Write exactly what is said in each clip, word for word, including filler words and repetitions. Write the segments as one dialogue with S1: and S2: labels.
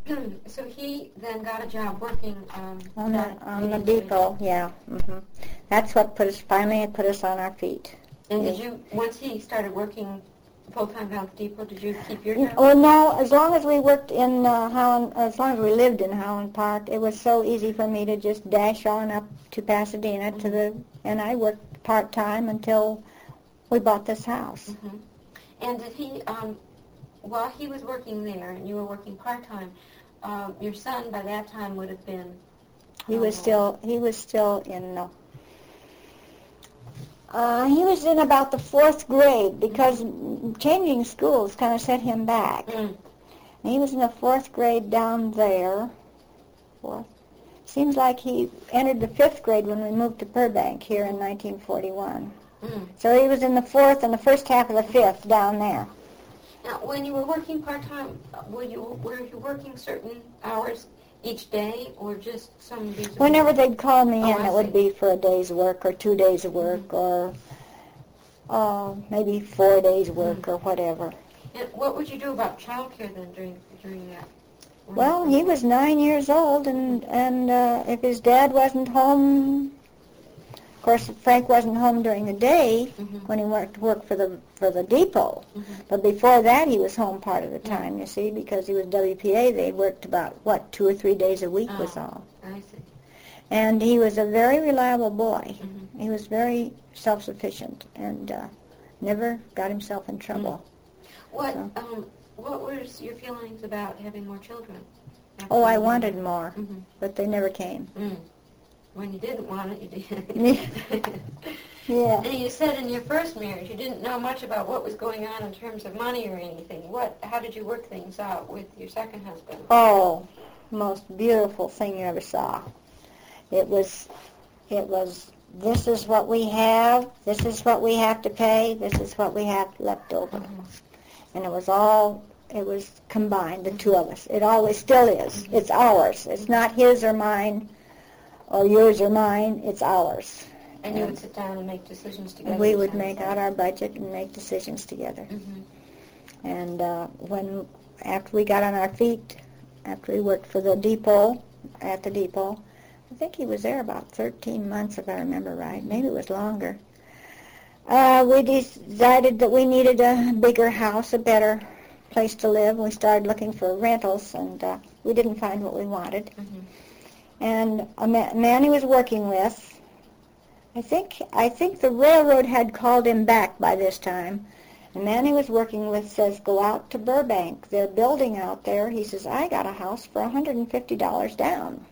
S1: So he then got a job working um,
S2: on the on the depot. Yeah, hmm that's what put us finally it put us on our feet.
S1: And
S2: yeah.
S1: did you once he started working full time down at the depot? Did you keep your job?
S2: Oh no! As long as we worked in uh, Howland, as long as we lived in Howland Park, it was so easy for me to just dash on up to Pasadena mm-hmm. to the, and I worked part time until we bought this house.
S1: Mm-hmm. And did he, um, while he was working there and you were working part time, um, your son by that time would have been?
S2: He was still he was still in. Uh, Uh, he was in about the fourth grade because mm-hmm. changing schools kind of set him back. Mm. He was in the fourth grade down there. Fourth. Seems like he entered the fifth grade when we moved to Burbank here in nineteen forty-one. Mm. So he was in the fourth and the first half of the fifth down there.
S1: Now, when you were working part-time, were you, were you working certain hours each day, or just some days?
S2: Whenever they'd call me
S1: oh,
S2: in,
S1: I
S2: it
S1: see.
S2: would be for a day's work or two days of work mm-hmm. or uh, maybe four days work mm-hmm. or whatever.
S1: And what would you do about child care then during during that?
S2: Well, he was nine years old, and and uh, if his dad wasn't home, of course Frank wasn't home during the day mm-hmm. when he worked worked for the for the depot. Mm-hmm. But before that, he was home part of the time. Mm-hmm. You see, because he was W P A, they worked about what two or three days a week
S1: oh,
S2: was all.
S1: I see.
S2: And he was a very reliable boy.
S1: Mm-hmm.
S2: He was very self-sufficient and uh, never got himself in trouble.
S1: Mm-hmm. What so. um, what was your feelings about having more children?
S2: Oh, I wanted more,
S1: mm-hmm.
S2: but they never came.
S1: Mm. When you didn't want it, you did.
S2: Yeah.
S1: And you said in your first marriage you didn't know much about what was going on in terms of money or anything. What? How did you work things out with your second husband?
S2: Oh, most beautiful thing you ever saw. It was, it was. This is what we have. This is what we have to pay. This is what we have left over. Mm-hmm. And it was all. It was combined, the two of us. It always still is. Mm-hmm. It's ours. It's not his or mine, or yours or mine. It's ours.
S1: And you would sit down and make decisions together?
S2: We would make out our budget and make decisions together. Mm-hmm. And uh, when, after we got on our feet, after we worked for the depot, at the depot, I think he was there about thirteen months, if I remember right. Maybe it was longer. Uh, we decided that we needed a bigger house, a better place to live. We started looking for rentals, and uh, we didn't find what we wanted. Mm-hmm. And a ma- man he was working with, I think I think the railroad had called him back by this time. The man he was working with says, go out to Burbank. They're building out there. He says, I got a house for one hundred fifty dollars down.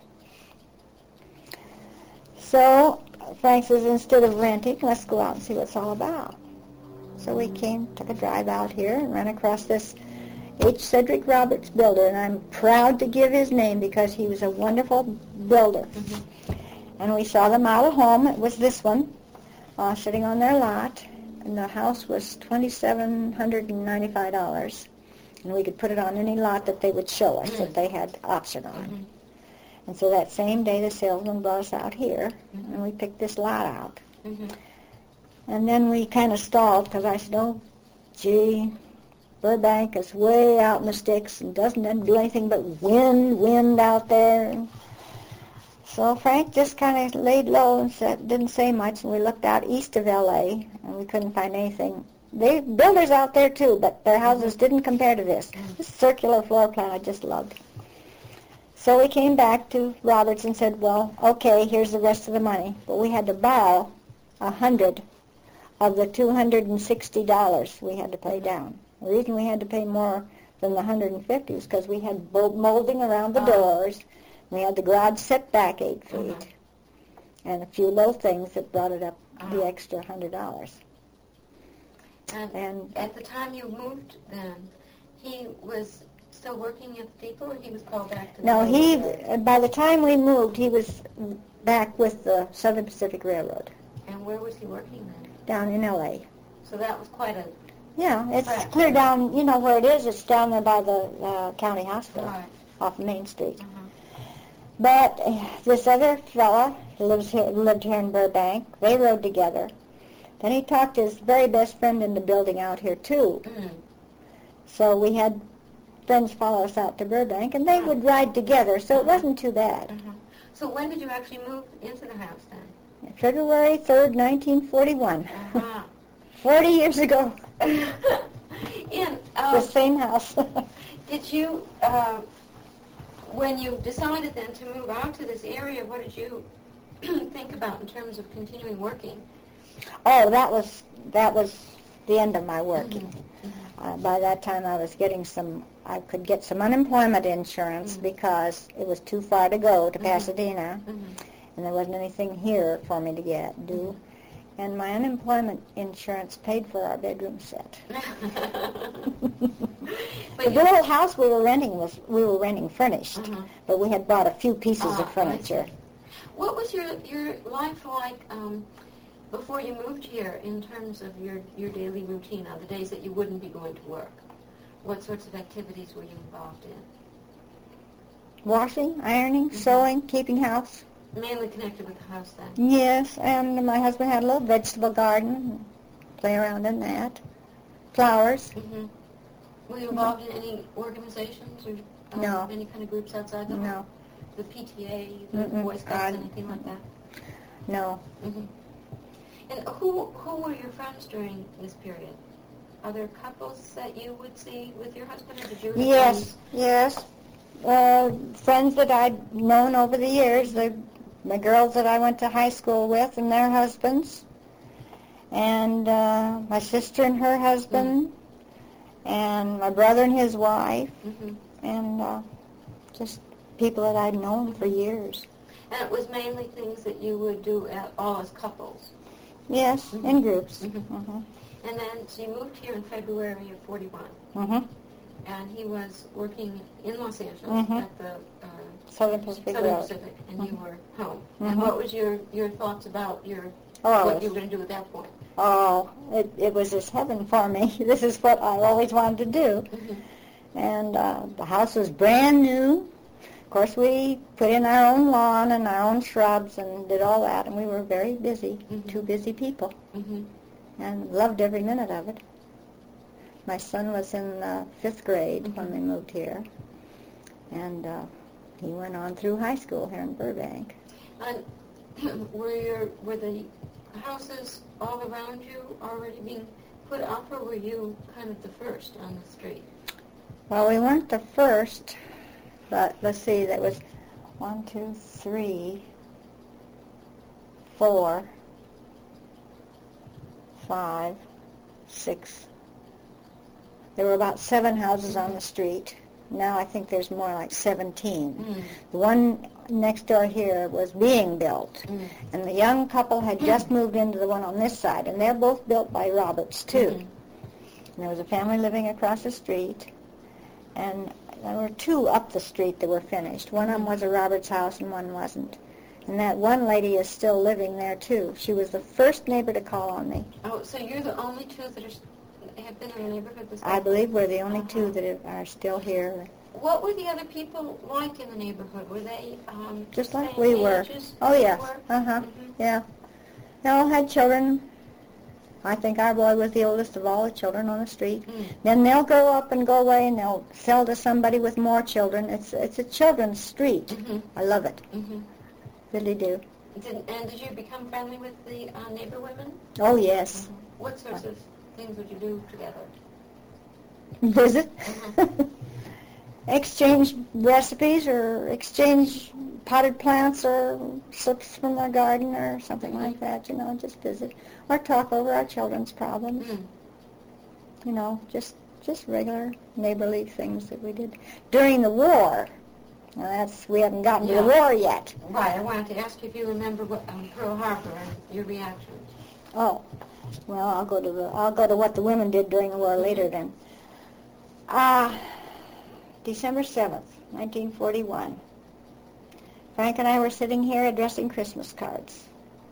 S2: So Frank says, instead of renting, let's go out and see what it's all about. So we came, took a drive out here and ran across this H. Cedric Roberts builder, and I'm proud to give his name because he was a wonderful builder. Mm-hmm. And we saw the model home. It was this one, uh, sitting on their lot, and the house was two thousand seven hundred ninety-five dollars. And we could put it on any lot that they would show us mm-hmm. that they had option on. Mm-hmm. And so that same day, the salesman brought us out here, mm-hmm. and we picked this lot out. Mm-hmm. And then we kind of stalled because I said, oh, gee, Burbank is way out in the sticks and doesn't do anything but wind, wind out there. So Frank just kind of laid low and said, didn't say much, and we looked out east of L A, and we couldn't find anything. They builders out there, too, but their houses didn't compare to this. This circular floor plan I just loved. So we came back to Roberts and said, well, okay, here's the rest of the money. But we had to borrow a hundred of the two hundred sixty dollars we had to pay down. The reason we had to pay more than the one hundred fifty was because we had molding around the doors. We had the garage set back eight feet, uh-huh. and a few little things that brought it up uh-huh. the extra one hundred dollars.
S1: And, and at the time you moved then, he was still working at the depot, or he was called back to the
S2: No, he,
S1: railroad?
S2: by the time we moved, he was back with the Southern Pacific Railroad.
S1: And where was he working then?
S2: Down in L A.
S1: So that was quite a...
S2: Yeah, it's
S1: track.
S2: clear down, you know where it is, it's down there by the uh, county hospital,
S1: right.
S2: off Main Street.
S1: Uh-huh.
S2: But uh, this other fella lives here, lived here in Burbank. They rode together. Then he talked his very best friend into building out here, too. Mm. So we had friends follow us out to Burbank, and they would ride together, so it wasn't too bad.
S1: Uh-huh. So when did you actually move into the house then?
S2: February third, nineteen forty-one.
S1: Uh-huh.
S2: Forty years ago.
S1: And, um,
S2: the same house.
S1: Did you, uh, when you decided then to move out to this area, what did you think about in terms of continuing working?
S2: Oh, that was that was the end of my working.
S1: Mm-hmm. Mm-hmm.
S2: Uh, by that time, I was getting some. I could get some unemployment insurance
S1: mm-hmm.
S2: because it was too far to go to
S1: mm-hmm.
S2: Pasadena,
S1: mm-hmm.
S2: and there wasn't anything here for me to get do.
S1: Mm-hmm.
S2: And my unemployment insurance paid for our bedroom set. The little house we were renting was we were renting furnished,
S1: uh-huh.
S2: but we had bought a few pieces
S1: uh,
S2: of furniture.
S1: What was your your life like um, before you moved here in terms of your, your daily routine on the days that you wouldn't be going to work? What sorts of activities were you involved in?
S2: Washing, ironing, mm-hmm. sewing, keeping house.
S1: Mainly connected with the house then?
S2: Yes, and my husband had a little vegetable garden, play around in that. Flowers.
S1: Mm-hmm. Were you involved in any organizations or um,
S2: no.
S1: any kind of groups outside the home?
S2: No.
S1: The P T A, the
S2: Mm-mm.
S1: Boy Scouts,
S2: Uh,
S1: anything like that?
S2: No.
S1: Mm-hmm. And who who were your friends during this period? Are there couples that you would see with your husband, or did you have
S2: Yes,
S1: friends?
S2: yes. Uh, friends that I'd known over the years, the, the girls that I went to high school with and their husbands, and uh, my sister and her husband, mm-hmm. and my brother and his wife,
S1: mm-hmm.
S2: and uh, just people that I'd known for years.
S1: And it was mainly things that you would do at, all as couples?
S2: Yes,
S1: mm-hmm.
S2: in groups.
S1: Mm-hmm.
S2: Mm-hmm.
S1: And then, so you moved here in February of forty-one.
S2: Mm-hmm.
S1: And he was working in Los Angeles
S2: mm-hmm.
S1: at the uh,
S2: Southern Pacific
S1: Southern
S2: Road.
S1: Pacific, and
S2: mm-hmm.
S1: you were home.
S2: Mm-hmm.
S1: And what was your, your thoughts about your
S2: oh,
S1: what you were going to do at that point?
S2: Oh, it, it was just heaven for me. This is what I always wanted to do.
S1: Mm-hmm.
S2: And uh, the house was brand new. Of course, we put in our own lawn and our own shrubs and did all that, and we were very busy,
S1: mm-hmm.
S2: two busy people,
S1: mm-hmm.
S2: and loved every minute of it. My son was in uh, fifth grade mm-hmm. when we moved here, and uh, he went on through high school here in Burbank.
S1: And were your were the houses all around you already being put up, or were you kind of the first on the street?
S2: Well, we weren't the first, but let's see, there was one, two, three, four, five, six. There were about seven houses on the street. Now I think there's more like seventeen.
S1: Mm.
S2: The one next door here was being built,
S1: mm.
S2: and the young couple had just moved into the one on this side, and they're both built by Roberts, too.
S1: Mm-hmm.
S2: And there was a family living across the street, and there were two up the street that were finished. One of them was a Roberts house and one wasn't. And that one lady is still living there, too. She was the first neighbor to call on me.
S1: Oh, so you're the only two that are, have been in the neighborhood this
S2: I
S1: time?
S2: believe we're the only
S1: uh-huh.
S2: two that are still here.
S1: What were the other people like in the neighborhood? Were they um,
S2: Just like
S1: same
S2: we were.
S1: ages
S2: Oh,
S1: as you
S2: yes.
S1: were?
S2: Uh-huh.
S1: Mm-hmm.
S2: Yeah. They all had children. I think our boy was the oldest of all the children on the street.
S1: Mm.
S2: Then they'll grow up and go away, and they'll sell to somebody with more children. It's it's a children's street.
S1: Mm-hmm.
S2: I love it.
S1: Mm-hmm.
S2: Really do.
S1: Did, and did you become friendly with the uh, neighbor women?
S2: Oh, yes.
S1: Mm-hmm. What sorts of things would you do together?
S2: Visit.
S1: Mm-hmm.
S2: Exchange recipes or exchange potted plants or slips from their garden or something
S1: mm-hmm.
S2: like that, you know, just visit. Or talk over our children's problems.
S1: Mm.
S2: You know, just just regular neighborly things that we did. During the war, now that's, we haven't gotten
S1: Yeah.
S2: to the war yet.
S1: Right, I wanted to ask you if you remember what, um, Pearl Harbor and your reactions.
S2: Oh, well, I'll go to the I'll go to what the women did during the war
S1: mm-hmm.
S2: later then. Ah, uh, December seventh, nineteen forty-one. Frank and I were sitting here addressing Christmas cards.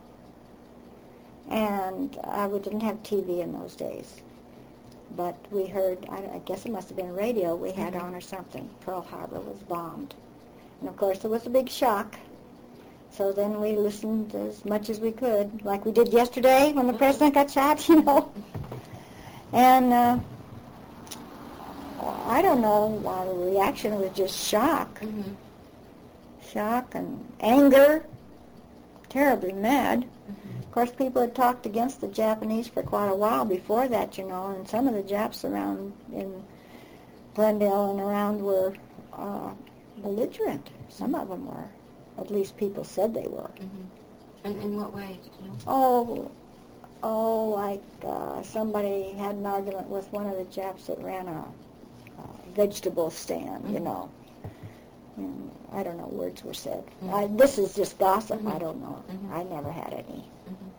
S2: And uh, we didn't have T V in those days. But we heard, I, I guess it must have been radio we had
S1: mm-hmm.
S2: on or something. Pearl Harbor was bombed. And, of course, it was a big shock. So then we listened as much as we could, like we did yesterday when the
S1: mm-hmm.
S2: president got shot, you know. And uh, I I don't know, uh, the reaction was just shock.
S1: Mm-hmm.
S2: Shock and anger, terribly mad.
S1: Mm-hmm.
S2: Of course, people had talked against the Japanese for quite a while before that, you know, and some of the Japs around in Glendale and around were uh, belligerent. Some of them were. At least people said they were.
S1: Mm-hmm. And in what way? Did you know?
S2: Oh, oh, like uh, somebody had an argument with one of the Japs that ran a, a vegetable stand, mm-hmm. you know. And I don't know, words were said. Mm-hmm. I, this is just gossip. Mm-hmm. I don't know. Mm-hmm. I never had any. Mm-hmm.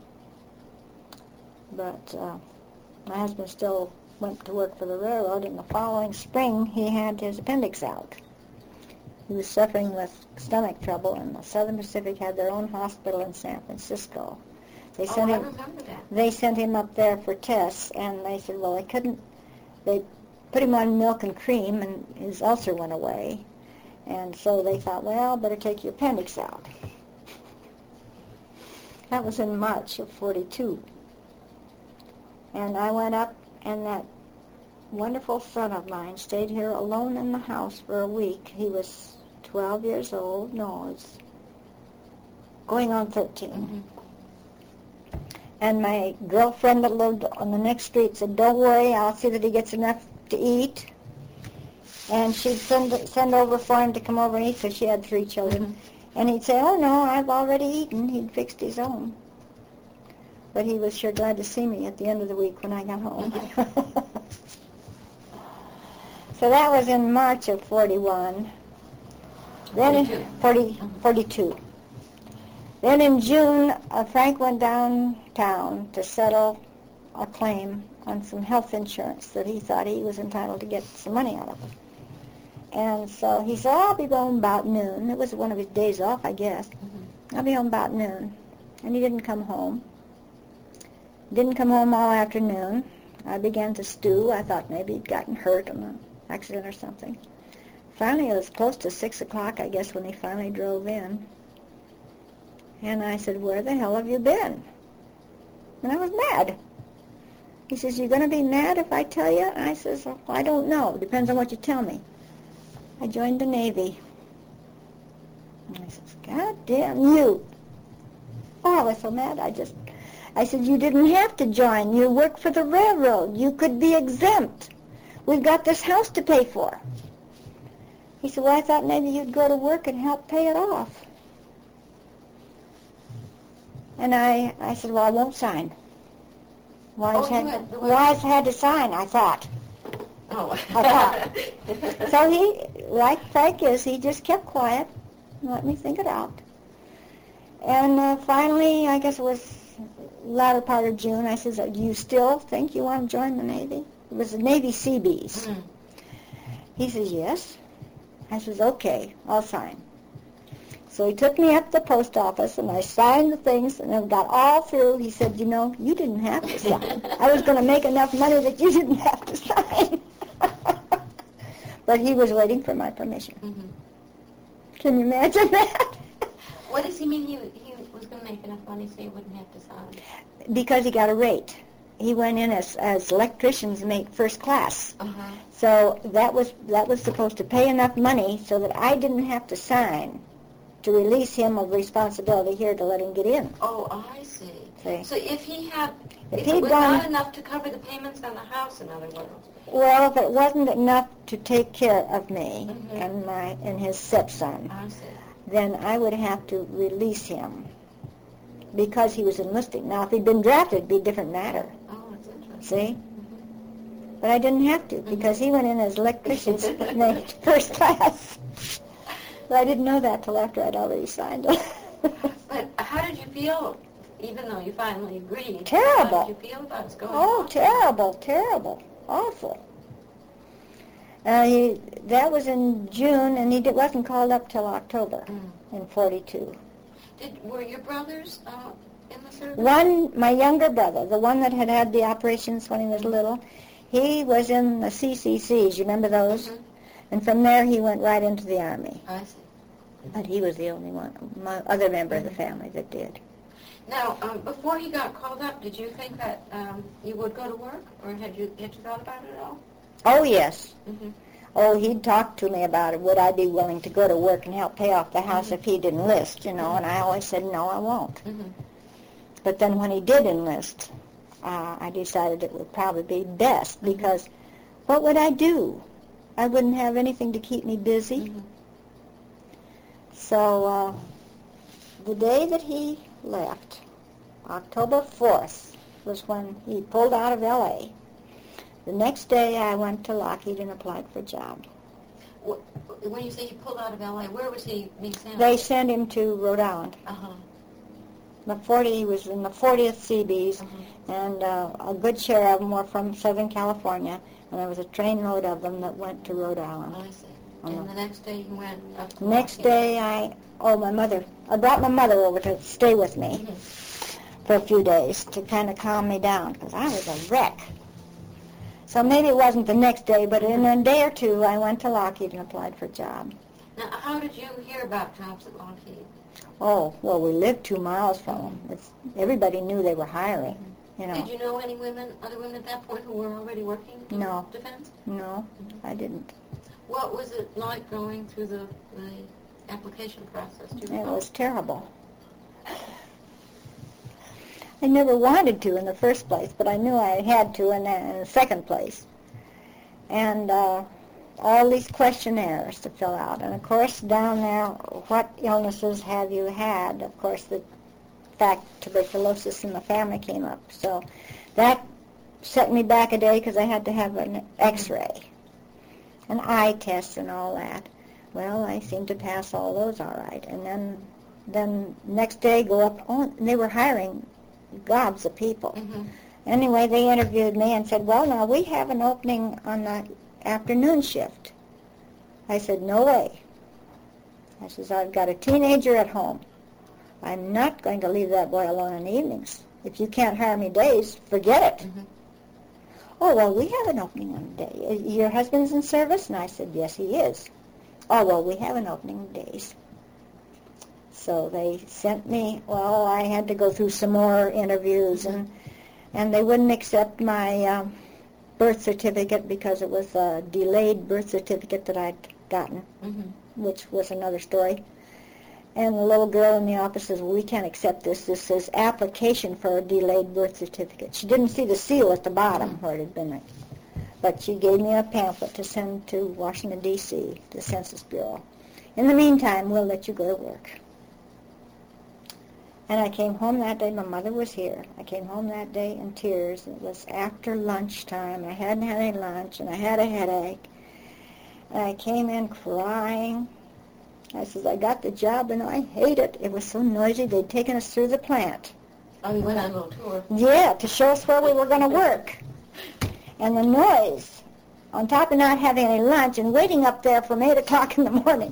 S2: But uh, my husband still went to work for the railroad, and the following spring he had his appendix out. He was suffering with stomach trouble, and the Southern Pacific had their own hospital in San Francisco. They sent
S1: oh,
S2: him,
S1: I remember that.
S2: They sent him up there for tests, and they said, well, they couldn't, they put him on milk and cream, and his ulcer went away. And so they thought, well, better take your appendix out. That was in March of forty-two. And I went up, and that wonderful son of mine stayed here alone in the house for a week. He was twelve years old. No, it's going on thirteen. Mm-hmm. And my girlfriend that lived on the next street said, don't worry, I'll see that he gets enough to eat. And she'd send send over for him to come over and eat, because she had three children. Mm-hmm. And he'd say, oh, no, I've already eaten. He'd fixed his own. But he was sure glad to see me at the end of the week when I got home. Mm-hmm. So that was in March of forty-one. Then in forty, forty-two. Then in June, uh, Frank went downtown to settle a claim on some health insurance that he thought he was entitled to get some money out of it. And so he said, I'll be home about noon. It was one of his days off, I guess. Mm-hmm. I'll be home about noon. And he didn't come home. Didn't come home all afternoon. I began to stew. I thought maybe he'd gotten hurt in an accident or something. Finally, it was close to six o'clock, I guess, when he finally drove in. And I said, where the hell have you been? And I was mad. He says, you going to be mad if I tell you? And I says, well, I don't know. Depends on what you tell me. I joined the Navy. And I says, God damn you. Oh, I was so mad. I just, I said, you didn't have to join. You work for the railroad. You could be exempt. We've got this house to pay for. He said, well, I thought maybe you'd go to work and help pay it off. And I, I said, well, I won't sign. Wise,
S1: oh,
S2: had,
S1: had,
S2: Wise had to sign, I thought.
S1: Oh.
S2: I thought. So he, like Frank is, he just kept quiet and let me think it out. And uh, finally, I guess it was latter part of June, I says, do you still think you want to join the Navy? It was the Navy Seabees. Mm. He says, yes. I says, okay, I'll sign. So he took me up to the post office, and I signed the things, and it got all through. He said, you know, you didn't have to sign. I was going to make enough money that you didn't have to sign. But he was waiting for my permission. Mm-hmm. Can you imagine that?
S1: What does he mean he, he was going to make enough money so he wouldn't have to sign?
S2: Because he got a rate. He went in as, as electrician's mate first class. Uh-huh. So that was that was supposed to pay enough money so that I didn't have to sign to release him of responsibility here to let him get in.
S1: Oh, I see. see. So if he had,
S2: if,
S1: if
S2: it
S1: was
S2: gone,
S1: not enough to cover the payments on the house, in other words.
S2: Well, if it wasn't enough to take care of me mm-hmm. and my and his stepson,
S1: I see.
S2: then I would have to release him because he was enlisting. Now, if he'd been drafted, it'd be a different matter.
S1: Oh, that's interesting.
S2: See? Mm-hmm. But I didn't have to because mm-hmm. he went in as electrician's mate first class. But I didn't know that till after I'd already signed it.
S1: But how did you feel, even though you finally agreed?
S2: Terrible.
S1: How did you feel about it going
S2: Oh,
S1: on?
S2: terrible, terrible, awful. Uh, he, that was in June, and he did, wasn't called up till October mm. in forty-two. Did
S1: were your brothers uh, in the service?
S2: One, my younger brother, the one that had had the operations when he was little, he was in the C C Cs. You remember those? Mm-hmm. And from there, he went right into the Army.
S1: I see.
S2: But he was the only one, my other member mm-hmm. of the family that did.
S1: Now, um, before he got called up, did you think that um, you would go to work, or had you had you thought about it at all?
S2: Oh, yes.
S1: Mm-hmm.
S2: Oh, he'd talk to me about it. Would I be willing to go to work and help pay off the house mm-hmm. if he'd enlist, you know? And I always said, no, I won't. Mm-hmm. But then when he did enlist, uh, I decided it would probably be best mm-hmm. because what would I do? I wouldn't have anything to keep me busy. Mm-hmm. So uh, the day that he left, October fourth, was when he pulled out of L A The next day I went to Lockheed and applied for a job.
S1: When you say he pulled out of L A, where was he being sent?
S2: They sent him to Rhode Island.
S1: Uh-huh.
S2: The forty, he was in the fortieth Seabees, uh-huh. and uh, a good share of them were from Southern California, and there was a trainload of them that went to Rhode Island.
S1: Oh, I see. And uh-huh. the next day he went up to
S2: Next day I, oh, my mother, I brought my mother over to stay with me mm-hmm. for a few days to kind of calm me down, because I was a wreck. So maybe it wasn't the next day, but in a day or two, I went to Lockheed and applied for a job.
S1: Now, how did you hear about jobs at Lockheed?
S2: Oh, well, we lived two miles from them. It's, everybody knew they were hiring, you know.
S1: Did you know any women, other women at that point who were already working in
S2: no.
S1: defense?
S2: No, mm-hmm. I didn't.
S1: What was it like going through the, the application process?
S2: It was terrible. I never wanted to in the first place, but I knew I had to in the, in the second place. And uh, all these questionnaires to fill out. And, of course, down there, what illnesses have you had? Of course, the fact tuberculosis in the family came up. So that set me back a day because I had to have an X-ray, an eye test and all that. Well, I seemed to pass all those all right. And then, then next day go up, oh, and they were hiring gobs of people. Mm-hmm. Anyway, they interviewed me and said, well, now, we have an opening on the afternoon shift. I said, no way. I says, I've got a teenager at home. I'm not going to leave that boy alone in the evenings. If you can't hire me days, forget it. Mm-hmm. Oh, well, we have an opening on the day. Your husband's in service? And I said, yes, he is. Oh, well, we have an opening on days. So they sent me, well, I had to go through some more interviews, and and they wouldn't accept my um, birth certificate because it was a delayed birth certificate that I'd gotten, mm-hmm. which was another story. And the little girl in the office says, well, we can't accept this. This says application for a delayed birth certificate. She didn't see the seal at the bottom where it had been. But she gave me a pamphlet to send to Washington, D C, the Census Bureau. In the meantime, we'll let you go to work. And I came home that day. My mother was here. I came home that day in tears. It was after lunchtime. I hadn't had any lunch, and I had a headache. And I came in crying. I said, I got the job, and I hate it. It was so noisy. They'd taken us through the plant.
S1: Oh, you went on a little tour.
S2: Yeah, to show us where we were going to work. And the noise, on top of not having any lunch and waiting up there from eight o'clock in the morning.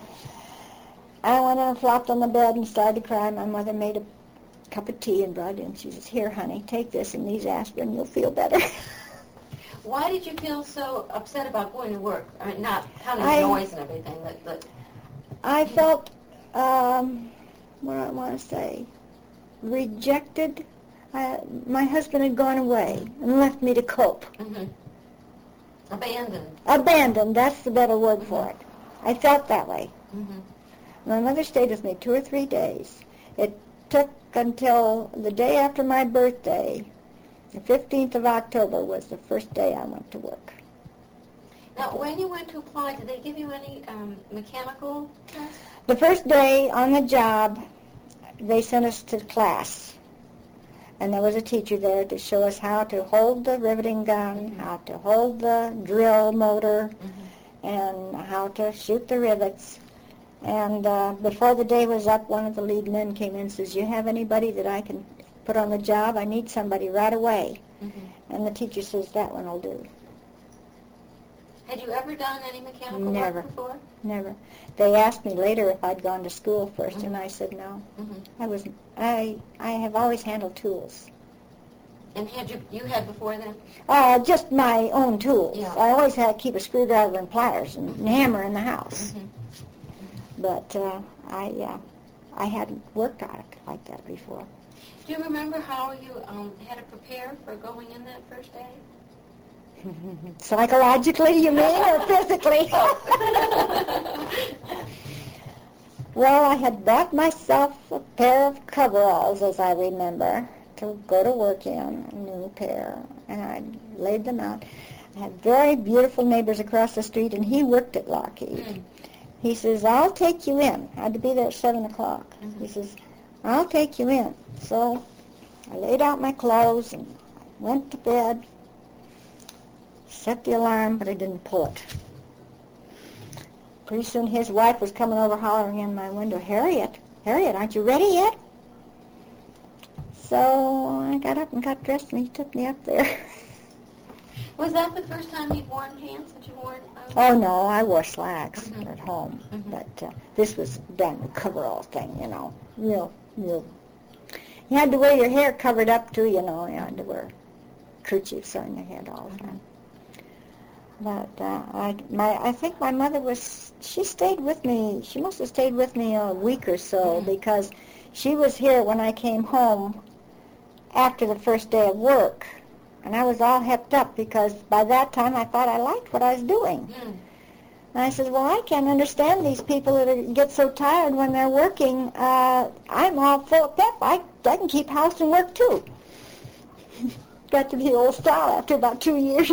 S2: I went in and flopped on the bed and started to cry. My mother made a cup of tea and brought it in. She says, here, honey, take this and these aspirin. You'll feel better.
S1: Why did you feel so upset about going to work? I mean, not counting the
S2: I,
S1: noise and everything. But, but
S2: I felt, um, what do I want to say, rejected. I, my husband had gone away and left me to cope.
S1: Mm-hmm. Abandoned.
S2: Abandoned, that's the better word mm-hmm. for it. I felt that way.
S1: Mm-hmm.
S2: My mother stayed with me two or three days. It took until the day after my birthday, the fifteenth of October, was the first day I went to work.
S1: Now, when you went to apply, did they give you any um, mechanical tests?
S2: The first day on the job, they sent us to class. And there was a teacher there to show us how to hold the riveting gun, mm-hmm. how to hold the drill motor, mm-hmm. and how to shoot the rivets. And uh, before the day was up, one of the lead men came in and says, you have anybody that I can put on the job? I need somebody right away. Mm-hmm. And the teacher says, that one will do.
S1: Had you ever done any mechanical
S2: Never.
S1: work before?
S2: Never. They asked me later if I'd gone to school first, mm-hmm. and I said no. Mm-hmm. I was. I I have always handled tools.
S1: And had you you had before then?
S2: Uh, just my own tools.
S1: Yeah.
S2: I always had to keep a screwdriver and pliers and mm-hmm. hammer in the house. Mm-hmm. But uh, I uh, I hadn't worked on it like that before.
S1: Do you remember how you um, had to prepare for going in that first day?
S2: Psychologically, you mean, or physically? Well, I had bought myself a pair of coveralls, as I remember, to go to work in, a new pair, and I laid them out. I had very beautiful neighbors across the street, and he worked at Lockheed. Mm. He says, I'll take you in. I had to be there at seven o'clock. Mm-hmm. He says, I'll take you in. So I laid out my clothes and went to bed, set the alarm, but I didn't pull it. Pretty soon his wife was coming over hollering in my window, Harriet, Harriet, aren't you ready yet? So I got up and got dressed, and he took me up there.
S1: Was that the first time you'd worn pants that you wore? Um...
S2: Oh, no, I wore slacks
S1: mm-hmm.
S2: at home.
S1: Mm-hmm.
S2: But uh, this was done, the coverall thing, you know, real, real. You had to wear your hair covered up, too, you know. You had to wear kerchiefs on your head all the time. But uh, I, my, I think my mother was, she stayed with me, she must have stayed with me a week or so, mm-hmm. because she was here when I came home after the first day of work. And I was all hepped up because by that time I thought I liked what I was doing. Mm. And I said, well, I can't understand these people that are, get so tired when they're working. Uh, I'm all full of pep. I, I can keep house and work, too. Got to be old style after about two years.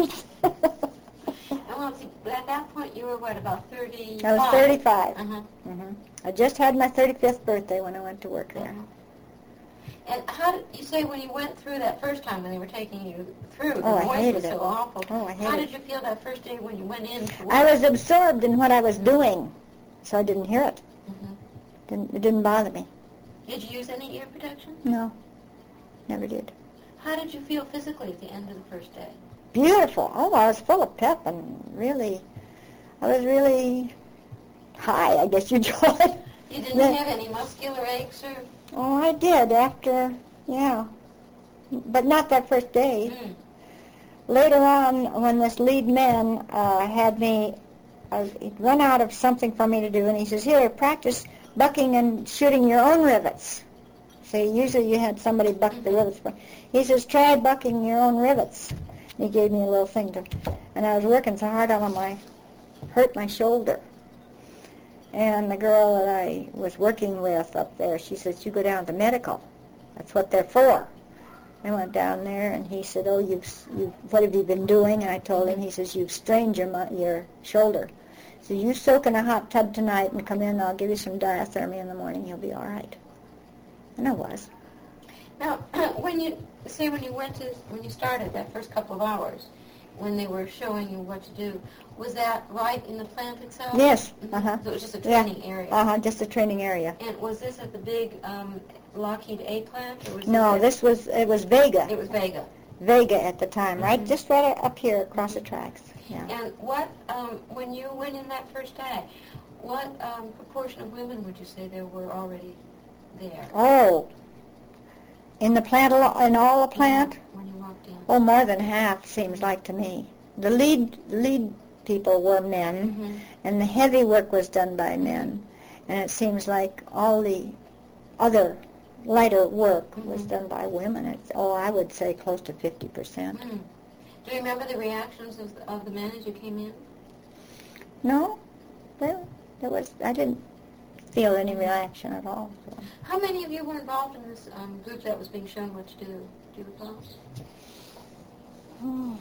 S1: Well, at that point, you were, what, about thirty-five?
S2: I was thirty-five.
S1: Uh-huh.
S2: Mm-hmm. I just had my thirty-fifth birthday when I went to work there.
S1: Uh-huh. And how did you say when you went through that first time when they were taking you through, the
S2: oh,
S1: voice
S2: I hated
S1: was
S2: it.
S1: so awful.
S2: Oh, I hated
S1: How did you feel that first day when you went in to work?
S2: I was absorbed in what I was doing, so I didn't hear it.
S1: Mm-hmm.
S2: Didn't, it didn't bother me.
S1: Did you use any ear protection?
S2: No, never did.
S1: How did you feel physically at the end of the first day?
S2: Beautiful. Oh, I was full of pep and really, I was really high, I guess you'd call it.
S1: You didn't then, have any muscular aches or?
S2: Oh, I did after, yeah, but not that first day.
S1: Mm.
S2: Later on, when this lead man uh, had me, uh, he'd run out of something for me to do, and he says, here, practice bucking and shooting your own rivets. See, usually you had somebody buck the rivets. He says, try bucking your own rivets. He gave me a little thing to, and I was working so hard on my, hurt my shoulder. And the girl that I was working with up there, she says, you go down to medical. That's what they're for. I went down there, and he said, oh, you've, you, what have you been doing? And I told him, he says, you've strained your, your shoulder. So you soak in a hot tub tonight and come in, I'll give you some diathermy in the morning, you'll be all right. And I was.
S1: Now, when you, say when you went to, when you started that first couple of hours, when they were showing you what to do, was that right in the plant itself?
S2: Yes.
S1: Mm-hmm.
S2: Uh-huh.
S1: So it was just a training
S2: yeah.
S1: area?
S2: Uh-huh, just a training area.
S1: And was this at the big um, Lockheed A plant? Or was
S2: no,
S1: this,
S2: this was, it was Vega.
S1: It was Vega.
S2: Vega at the time,
S1: mm-hmm.
S2: right? Just right up here across mm-hmm. the tracks. Yeah.
S1: And what, um, when you went in that first day, what um, proportion of women would you say there were already there?
S2: Oh, in the plant, in all the plant?
S1: Yeah, when you walked in.
S2: Oh, more than half, seems like to me. The lead lead people were men,
S1: mm-hmm.
S2: and the heavy work was done by men. And it seems like all the other lighter work mm-hmm. was done by women. It's, oh, I would say close to fifty percent.
S1: Mm. Do you remember the reactions of the, of the men as you came in?
S2: No. Well, there was, I didn't feel any reaction at all. So.
S1: How many of you were involved in this um, group that was being shown what to do? Do you recall?
S2: Hmm.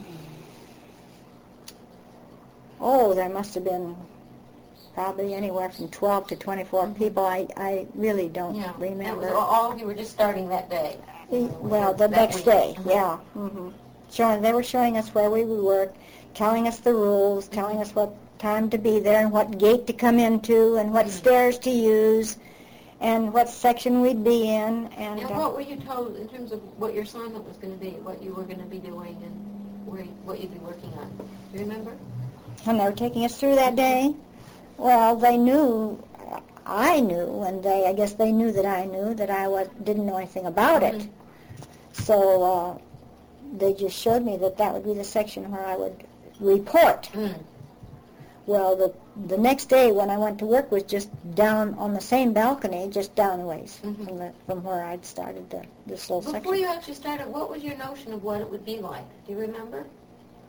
S2: Oh, there must have been probably anywhere from twelve to twenty-four mm-hmm. people. I, I really don't
S1: yeah.
S2: remember.
S1: That was all of you were just starting that day?
S2: Well, the next
S1: week.
S2: day,
S1: mm-hmm.
S2: yeah. Mm-hmm. Showing, they were showing us where we would work, telling us the rules, mm-hmm. telling us what time to be there and what gate to come into and what mm-hmm. stairs to use and what section we'd be in. And,
S1: and
S2: uh,
S1: what were you told in terms of what your assignment was going to be, what you were going to be doing and where, what you'd be working on? Do you remember?
S2: When they were taking us through that day, well, they knew, I knew, and they, I guess they knew that I knew that I was, didn't know anything about mm-hmm. it. So uh, they just showed me that that would be the section where I would report.
S1: Mm.
S2: Well, the the next day when I went to work was just down on the same balcony, just down a ways
S1: mm-hmm.
S2: from, the, from where I'd started the, this little
S1: Before
S2: section.
S1: Before you actually started, what was your notion of what it would be like? Do you remember?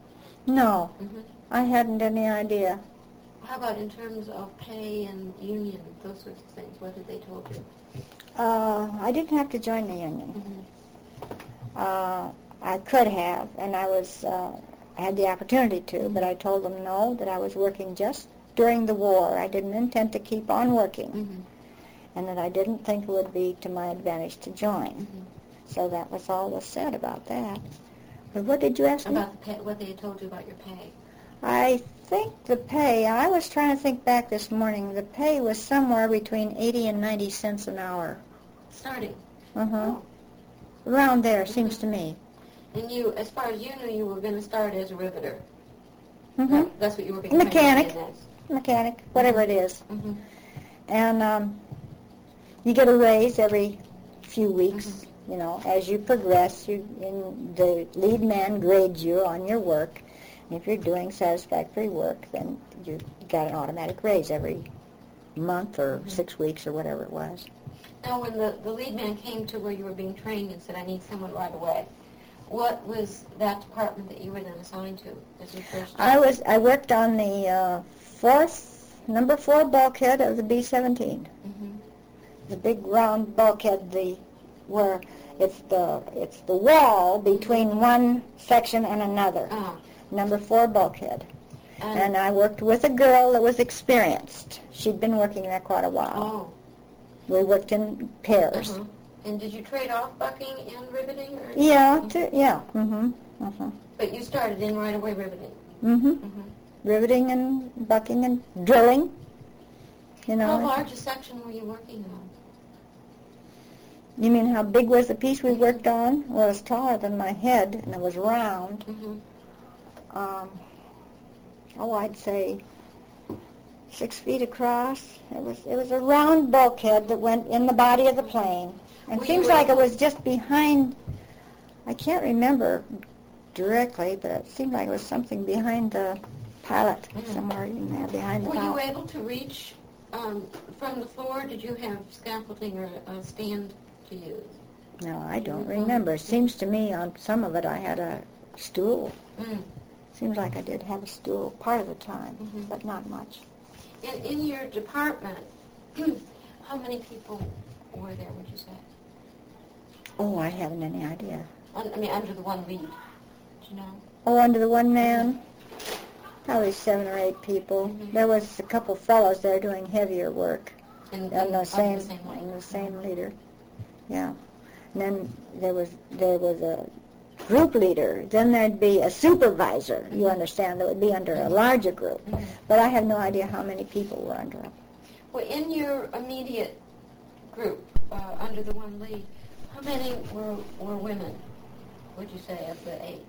S2: No,
S1: Mm-hmm.
S2: I hadn't any idea.
S1: How about in terms of pay and union, those sorts of things? What had they told you?
S2: Uh, I didn't have to join the union.
S1: Mm-hmm.
S2: Uh, I could have, and I was uh, I had the opportunity to, but I told them no, that I was working just during the war. I didn't intend to keep on working,
S1: Mm-hmm.
S2: and that I didn't think it would be to my advantage to join.
S1: Mm-hmm.
S2: So that was all was said about that. But what did you ask me?
S1: About the pay, what they had told you about your pay.
S2: I think the pay, I was trying to think back this morning, the pay was somewhere between eighty and ninety cents an hour.
S1: Starting.
S2: Uh-huh.
S1: Oh.
S2: Around there, seems to me.
S1: And you, as far as you knew, you were going to start as a riveter.
S2: Mm-hmm.
S1: That- That's what you were being
S2: Mechanic.
S1: trained in as.
S2: Mechanic, whatever it is.
S1: Mm-hmm.
S2: And um, you get a raise every few weeks.
S1: Mhm.
S2: You know, as you progress, you, in, the lead man grades you on your work. And if you're doing satisfactory work, then you got an automatic raise every month or
S1: Mhm.
S2: six weeks or whatever it was.
S1: Now, when the, the lead man came to where you were being trained and said, I need someone right away, what was that department that you were then assigned to as your first job?
S2: I was I worked on the uh, fourth, number four bulkhead of the B seventeen.
S1: Mm-hmm.
S2: The big round bulkhead, the where it's the it's the wall between one section and another.
S1: Uh,
S2: Number four bulkhead.
S1: and,
S2: And I worked with a girl that was experienced. She'd been working there quite a while.
S1: oh,
S2: We worked in pairs.
S1: uh-huh. And did you trade off bucking and riveting? Or?
S2: Yeah, t- yeah. Mhm. Mhm.
S1: But you started in right away riveting.
S2: Mhm.
S1: Mm-hmm.
S2: Riveting and bucking and drilling. You know.
S1: How large a section were you working on?
S2: You mean how big was the piece we worked on? Well, it was taller than my head, and it was round.
S1: Mm-hmm.
S2: Um, oh, I'd say six feet across. It was it was a round bulkhead that went in the body of the plane. And
S1: Were
S2: it seems
S1: you
S2: like it
S1: able-
S2: was just behind, I can't remember directly, but it seemed like it was something behind the pilot,
S1: Mhm.
S2: somewhere in there behind the
S1: Were you
S2: pilot.
S1: able to reach um, from the floor? Did you have scaffolding or a stand to use?
S2: No, I don't remember. It seems to me on some of it I had a stool.
S1: Mm.
S2: Seems like I did have a stool part of the time,
S1: Mhm.
S2: but not much.
S1: In, in your department, how many people were there, would you say?
S2: Oh, I haven't any idea.
S1: Un, I mean, under the one lead. Do you know?
S2: Oh, under the one man, probably seven or eight people.
S1: Mhm.
S2: There was a couple fellows there doing heavier work,
S1: And,
S2: and the
S1: under
S2: same,
S1: the same lead.
S2: and the same leader. Yeah. And then there was there was a group leader. Then there'd be a supervisor. You understand, that would be under a larger group.
S1: Mhm.
S2: But I have no idea how many people were under it.
S1: Well, in your immediate group, uh, under the one lead, how many were, were women, would you say, of the eight?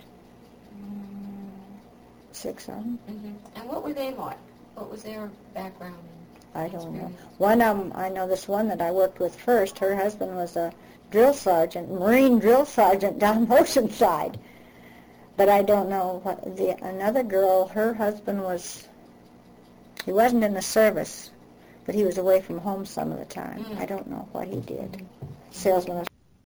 S2: Six of them.
S1: Mm-hmm. And what were they like? What was their background?
S2: I don't know.
S1: Experience.
S2: One of them, I know this one that I worked with first, her husband was a drill sergeant, Marine drill sergeant down Oceanside. But I don't know what the another girl, her husband was, he wasn't in the service, but he was away from home some of the time.
S1: Mm.
S2: I don't know what he did. Salesman.